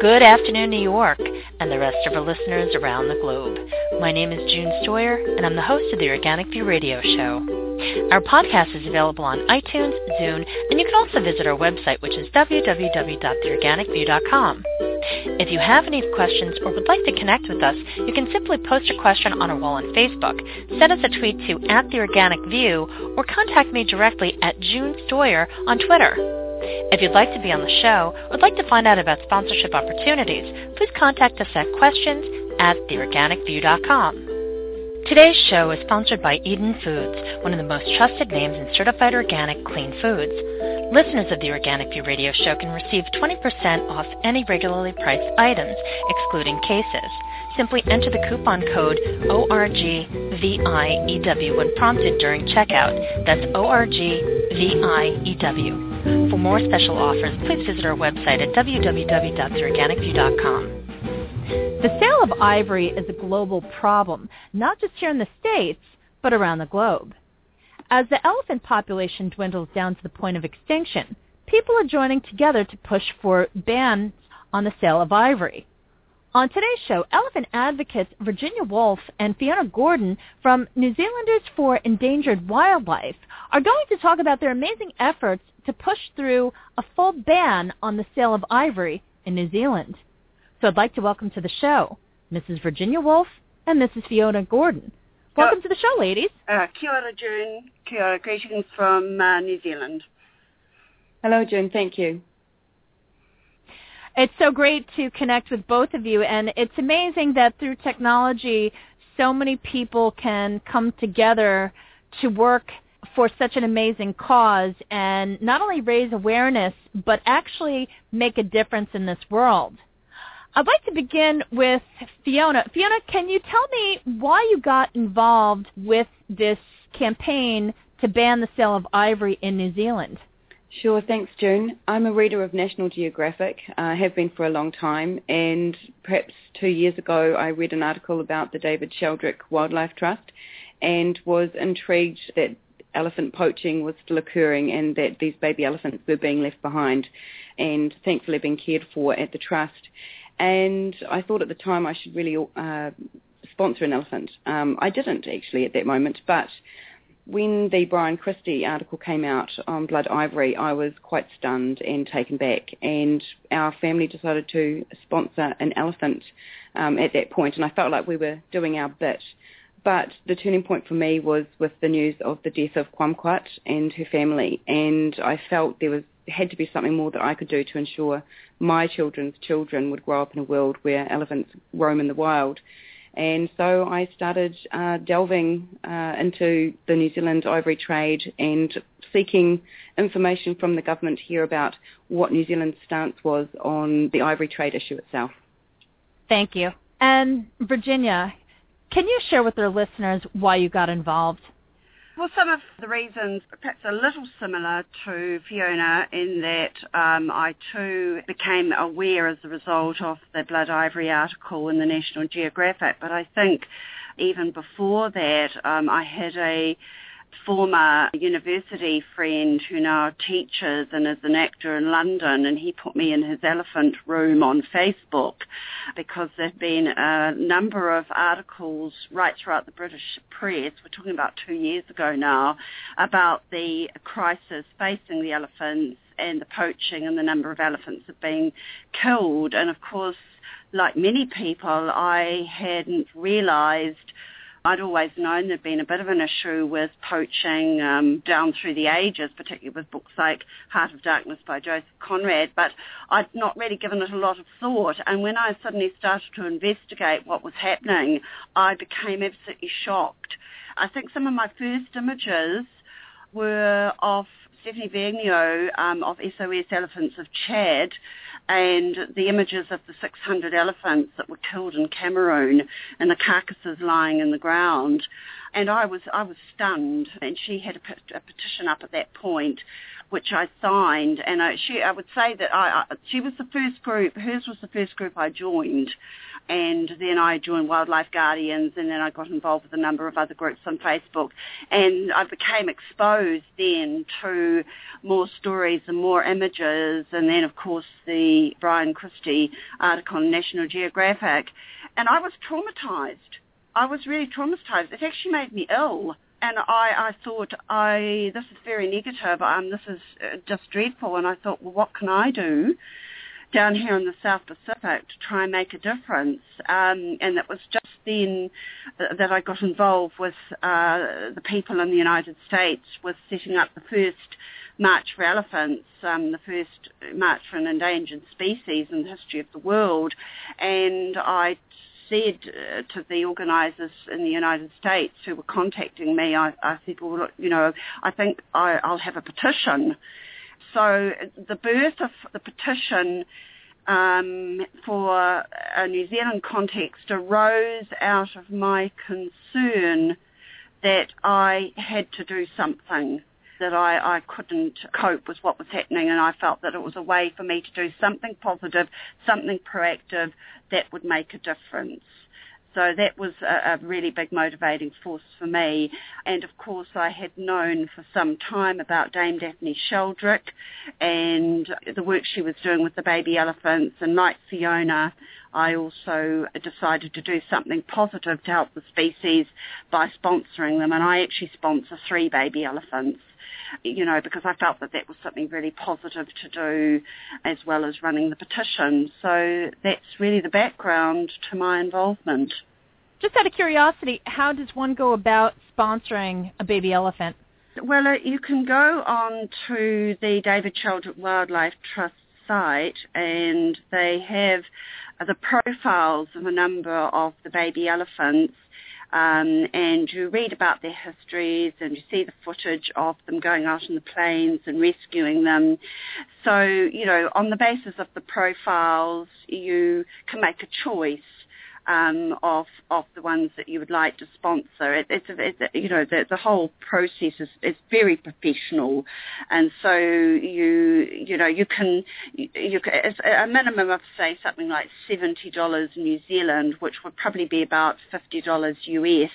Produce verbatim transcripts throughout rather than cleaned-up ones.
Good afternoon, New York, and the rest of our listeners around the globe. My name is June Stoyer, and I'm the host of the Organic View Radio Show. Our podcast is available on iTunes, Zune, and you can also visit our website, which is w w w dot the organic view dot com. If you have any questions or would like to connect with us, you can simply post a question on our wall on Facebook, send us a tweet to at the Organic View, or contact me directly at June Stoyer on Twitter. If you'd like to be on the show or would like to find out about sponsorship opportunities, please contact us at questions at the organic view dot com. Today's show is sponsored by Eden Foods, one of the most trusted names in certified organic clean foods. Listeners of the Organic View Radio Show can receive twenty percent off any regularly priced items, excluding cases. Simply enter the coupon code O R G V I E W when prompted during checkout. That's O R G V I E W. For more special offers, please visit our website at w w w dot the organic view dot com. The sale of ivory is a global problem, not just here in the States, but around the globe. As the elephant population dwindles down to the point of extinction, people are joining together to push for bans on the sale of ivory. On today's show, elephant advocates Virginia Woolf and Fiona Gordon from New Zealanders for Endangered Wildlife are going to talk about their amazing efforts to push through a full ban on the sale of ivory in New Zealand. So I'd like to welcome to the show Missus Virginia Woolf and Missus Fiona Gordon. Welcome to the show, ladies. Uh, kia ora, June. Kia ora, greetings from uh, New Zealand. Hello, June. Thank you. It's so great to connect with both of you, and it's amazing that through technology, so many people can come together to work for such an amazing cause and not only raise awareness, but actually make a difference in this world. I'd like to begin with Fiona. Fiona, can you tell me why you got involved with this campaign to ban the sale of ivory in New Zealand? Sure, thanks, June. I'm a reader of National Geographic, I uh, have been for a long time, and perhaps two years ago I read an article about the David Sheldrick Wildlife Trust and was intrigued that elephant poaching was still occurring and that these baby elephants were being left behind and thankfully being cared for at the trust. And I thought at the time I should really uh, sponsor an elephant. Um, I didn't actually at that moment, but when the Brian Christie article came out on blood ivory, I was quite stunned and taken back, and our family decided to sponsor an elephant um, at that point, and I felt like we were doing our bit. But the turning point for me was with the news of the death of Quamquat and her family, and I felt there was had to be something more that I could do to ensure my children's children would grow up in a world where elephants roam in the wild. And so I started uh, delving uh, into the New Zealand ivory trade and seeking information from the government here about what New Zealand's stance was on the ivory trade issue itself. Thank you. And Virginia, can you share with our listeners why you got involved? Well, some of the reasons perhaps a little similar to Fiona in that um, I too became aware as a result of the Blood Ivory article in the National Geographic, but I think even before that um, I had a former university friend who now teaches and is an actor in London, and he put me in his elephant room on Facebook because there have been a number of articles right throughout the British press, we're talking about two years ago now, about the crisis facing the elephants and the poaching and the number of elephants that are being killed. And of course, like many people, I hadn't realised I'd always known there'd been a bit of an issue with poaching um, down through the ages, particularly with books like Heart of Darkness by Joseph Conrad, but I'd not really given it a lot of thought. And when I suddenly started to investigate what was happening, I became absolutely shocked. I think some of my first images were of Stephanie Vergniaud um, of S O S Elephants of Chad, and the images of the six hundred elephants that were killed in Cameroon and the carcasses lying in the ground. And I was I was stunned, and she had a, a petition up at that point, which I signed, and I, she, I would say that I, I, she was the first group, hers was the first group I joined, and then I joined Wildlife Guardians, and then I got involved with a number of other groups on Facebook, and I became exposed then to more stories and more images, and then of course the Brian Christie article on National Geographic, and I was traumatized. I was really traumatized. It actually made me ill. And I, I thought, I this is very negative, um, this is just dreadful. And I thought, well, what can I do down here in the South Pacific to try and make a difference? Um, and it was just then that I got involved with uh, the people in the United States with setting up the first March for Elephants, um, the first March for an Endangered Species in the history of the world. And I said uh, to the organisers in the United States who were contacting me, I, I said, well, look, you know, I think I, I'll have a petition. So the birth of the petition um, for a New Zealand context arose out of my concern that I had to do something, that I, I couldn't cope with what was happening, and I felt that it was a way for me to do something positive, something proactive that would make a difference. So that was a, a really big motivating force for me. And of course I had known for some time about Dame Daphne Sheldrick and the work she was doing with the baby elephants, and like Fiona, I also decided to do something positive to help the species by sponsoring them, and I actually sponsor three baby elephants, you know, because I felt that that was something really positive to do, as well as running the petition. So that's really the background to my involvement. Just out of curiosity, how does one go about sponsoring a baby elephant? Well, uh, you can go on to the David Sheldrick Wildlife Trust site, and they have uh, the profiles of a number of the baby elephants. Um, and you read about their histories, and you see the footage of them going out in the plains and rescuing them. So, you know, on the basis of the profiles, you can make a choice um, of of the ones that you would like to sponsor. It, it's, a, it's a, you know, the, the whole process is, is very professional, and so you you know you can you, you can, it's a minimum of say something like seventy dollars New Zealand, which would probably be about fifty dollars U S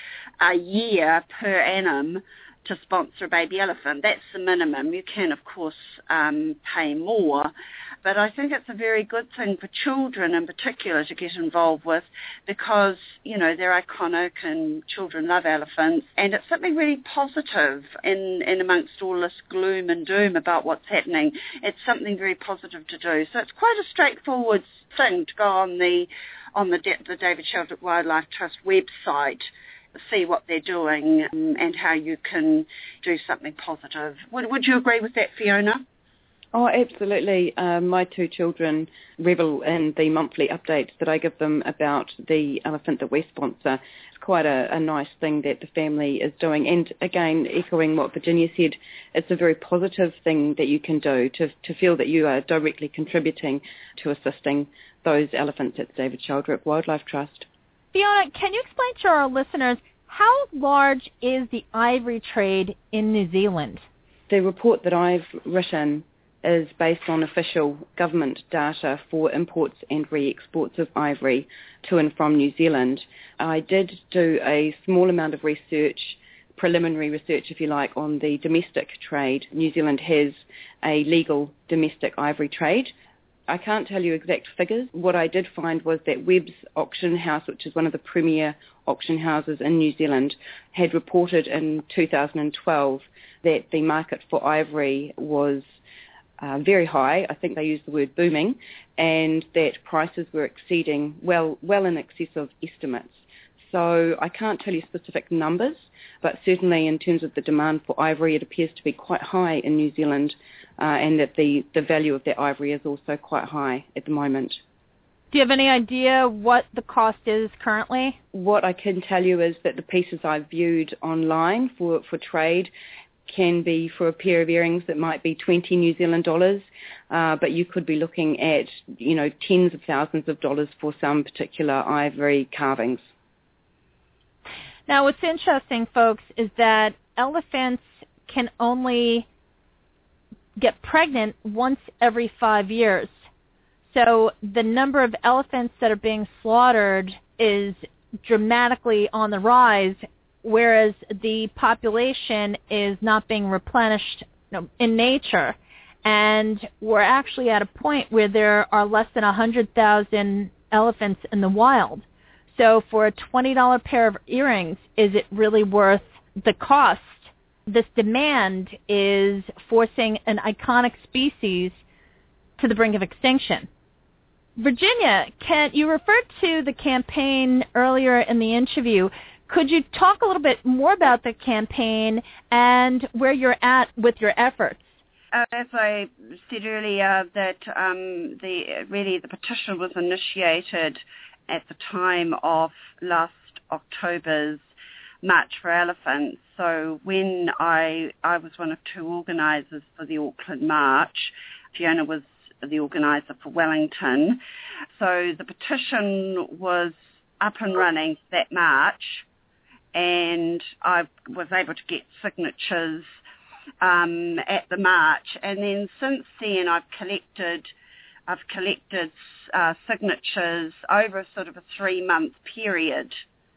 a year per annum to sponsor a baby elephant. That's the minimum. You can, of course, um, pay more. But I think it's a very good thing for children in particular to get involved with, because, you know, they're iconic and children love elephants. And it's something really positive in, in amongst all this gloom and doom about what's happening. It's something very positive to do. So it's quite a straightforward thing to go on the, on the, the David Sheldrick Wildlife Trust website, see what they're doing um, and how you can do something positive. Would, would you agree with that, Fiona? Oh, absolutely. Um, my two children revel in the monthly updates that I give them about the elephant that we sponsor. It's quite a, a nice thing that the family is doing. And again, echoing what Virginia said, it's a very positive thing that you can do to, to feel that you are directly contributing to assisting those elephants at David Sheldrick Wildlife Trust. Fiona, can you explain to our listeners how large is the ivory trade in New Zealand? The report that I've written is based on official government data for imports and re-exports of ivory to and from New Zealand. I did do a small amount of research, preliminary research if you like, on the domestic trade. New Zealand has a legal domestic ivory trade. I can't tell you exact figures. What I did find was that Webb's Auction House, which is one of the premier auction houses in New Zealand, had reported in two thousand twelve that the market for ivory was uh, very high. I think they used the word booming, and that prices were exceeding well, well in excess of estimates. So I can't tell you specific numbers, but certainly in terms of the demand for ivory, it appears to be quite high in New Zealand, uh, and that the, the value of that ivory is also quite high at the moment. Do you have any idea what the cost is currently? What I can tell you is that the pieces I've viewed online for, for trade can be for a pair of earrings that might be twenty New Zealand dollars, uh, but you could be looking at, you know, tens of thousands of dollars for some particular ivory carvings. Now, what's interesting, folks, is that elephants can only get pregnant once every five years. So the number of elephants that are being slaughtered is dramatically on the rise, whereas the population is not being replenished, you know, in nature. And we're actually at a point where there are less than one hundred thousand elephants in the wild. So for a twenty dollars pair of earrings, is it really worth the cost? This demand is forcing an iconic species to the brink of extinction. Virginia, Ken, you referred to the campaign earlier in the interview. Could you talk a little bit more about the campaign and where you're at with your efforts? Uh, as I said earlier, that um, the really the petition was initiated at the time of last October's March for Elephants. So when I I was one of two organisers for the Auckland March, Fiona was the organiser for Wellington. So the petition was up and running that March, and I was able to get signatures um, at the march. And then since then, I've collected I've collected uh, signatures over a sort of a three-month period.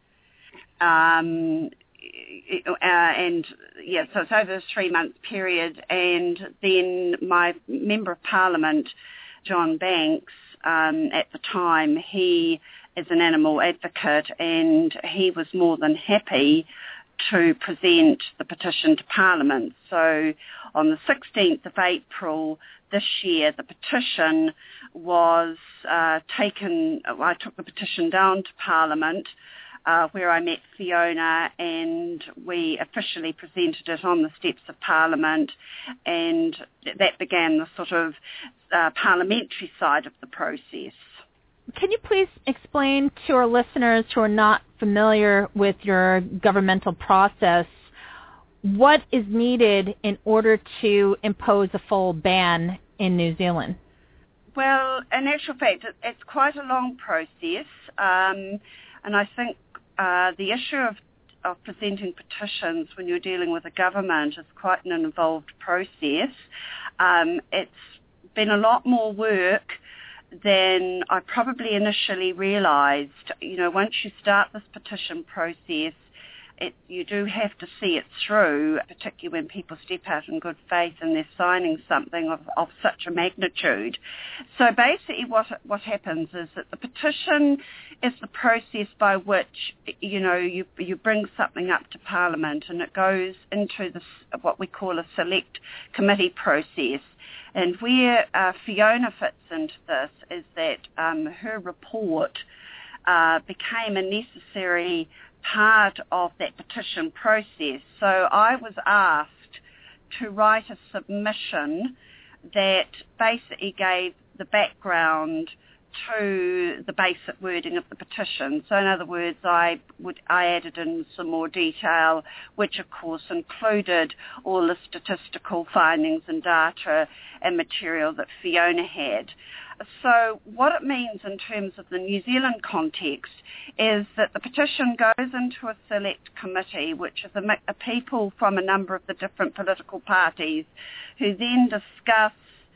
Um, uh, and yeah, so it's over a three-month period. And then my Member of Parliament, John Banks, um, at the time, he is an animal advocate, and he was more than happy to present the petition to Parliament. So on the sixteenth of April this year, the petition was uh, taken, I took the petition down to Parliament, uh, where I met Fiona, and we officially presented it on the steps of Parliament, and that began the sort of uh, parliamentary side of the process. Can you please explain to our listeners who are not familiar with your governmental process what is needed in order to impose a full ban in New Zealand? Well, in actual fact, it, it's quite a long process, um, and I think uh, the issue of, of presenting petitions when you're dealing with a government is quite an involved process. Um, it's been a lot more work than I probably initially realised. You know, once you start this petition process, it, you do have to see it through, particularly when people step out in good faith and they're signing something of, of such a magnitude. So basically what what happens is that the petition is the process by which, you know, you you bring something up to Parliament, and it goes into this, what we call a select committee process. And where uh, Fiona fits into this is that um, her report uh, became a necessary part of that petition process. So I was asked to write a submission that basically gave the background to the basic wording of the petition. So in other words, I would I added in some more detail, which of course included all the statistical findings and data and material that Fiona had. So what it means in terms of the New Zealand context is that the petition goes into a select committee, which is a, a people from a number of the different political parties, who then discuss,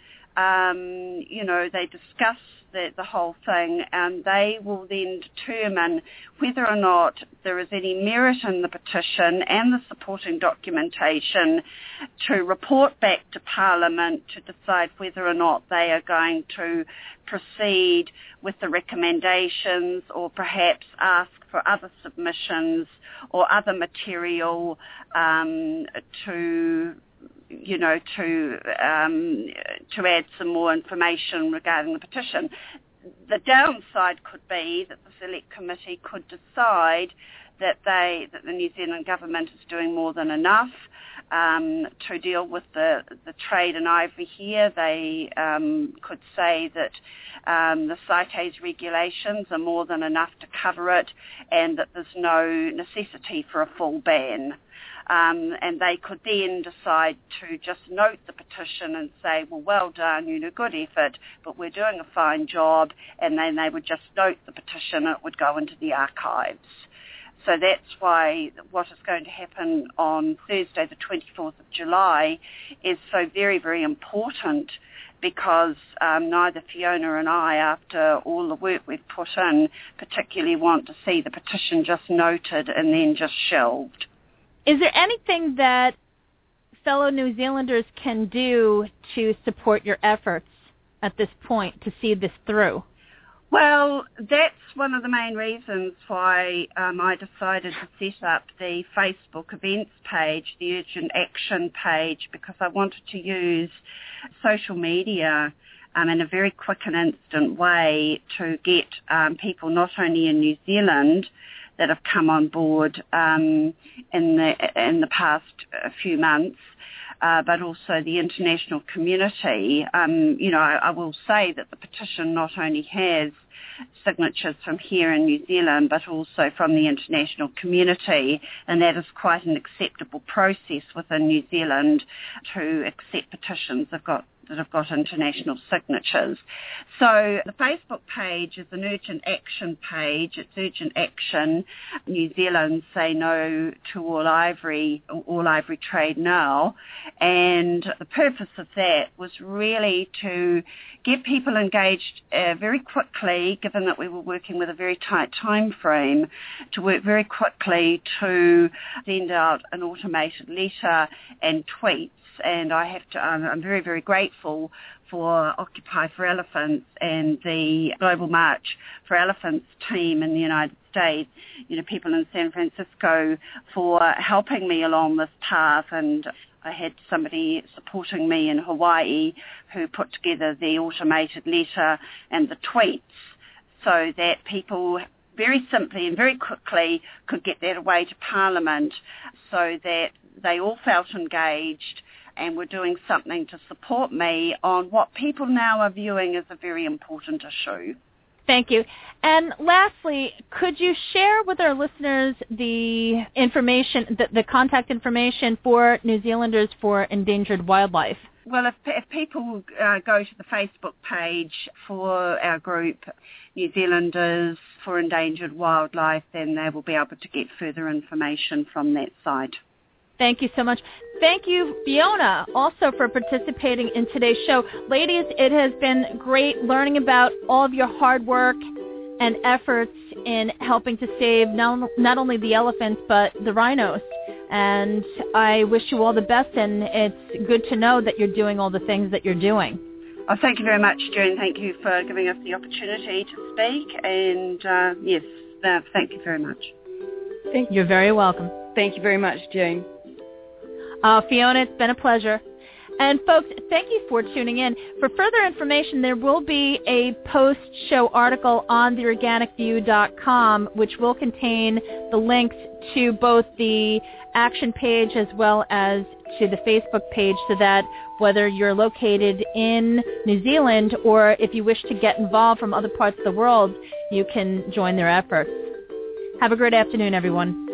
um, you know, they discuss The, the whole thing, and they will then determine whether or not there is any merit in the petition and the supporting documentation to report back to Parliament to decide whether or not they are going to proceed with the recommendations, or perhaps ask for other submissions or other material um, to you know, to um, to add some more information regarding the petition. The downside could be that the select committee could decide that they that the New Zealand government is doing more than enough um, to deal with the, the trade in ivory here. They um, could say that um, the CITES regulations are more than enough to cover it, and that there's no necessity for a full ban. Um, and they could then decide to just note the petition and say, well, well done, you know, good effort, but we're doing a fine job, and then they would just note the petition and it would go into the archives. So that's why what is going to happen on Thursday, the twenty-fourth of July, is so very, very important, because um, neither Fiona and I, after all the work we've put in, particularly want to see the petition just noted and then just shelved. Is there anything that fellow New Zealanders can do to support your efforts at this point to see this through? Well, that's one of the main reasons why um, I decided to set up the Facebook events page, the Urgent Action page, because I wanted to use social media um, in a very quick and instant way to get um, people not only in New Zealand that have come on board um, in the in the past few months, Uh, but also the international community. Um, you know, I, I will say that the petition not only has signatures from here in New Zealand, but also from the international community, and that is quite an acceptable process within New Zealand to accept petitions that got that have got international signatures. So the Facebook page is an urgent action page. It's Urgent Action New Zealand Say No to All Ivory, All Ivory Trade Now. And the purpose of that was really to get people engaged uh, very quickly, given that we were working with a very tight time frame, to work very quickly to send out an automated letter and tweets. And I have to, um, I'm very, very grateful for Occupy for Elephants and the Global March for Elephants team in the United States, you know, people in San Francisco, for helping me along this path. And I had somebody supporting me in Hawaii who put together the automated letter and the tweets so that people very simply and very quickly could get that away to Parliament, so that they all felt engaged and were doing something to support me on what people now are viewing as a very important issue. Thank you. And lastly, could you share with our listeners the information, the, the contact information for New Zealanders for Endangered Wildlife? Well, if, if people uh, go to the Facebook page for our group, New Zealanders for Endangered Wildlife, then they will be able to get further information from that site. Thank you so much. Thank you, Fiona, also for participating in today's show. Ladies, it has been great learning about all of your hard work and efforts in helping to save not, not only the elephants, but the rhinos. And I wish you all the best, and it's good to know that you're doing all the things that you're doing. Oh, thank you very much, June. Thank you for giving us the opportunity to speak. And, uh, yes, uh, thank you very much. Thank you. You're very welcome. Thank you very much, June. Uh, Fiona, it's been a pleasure. And folks, thank you for tuning in. For further information, there will be a post-show article on the organic view dot com, which will contain the links to both the action page as well as to the Facebook page, so that whether you're located in New Zealand or if you wish to get involved from other parts of the world, you can join their efforts. Have a great afternoon, everyone.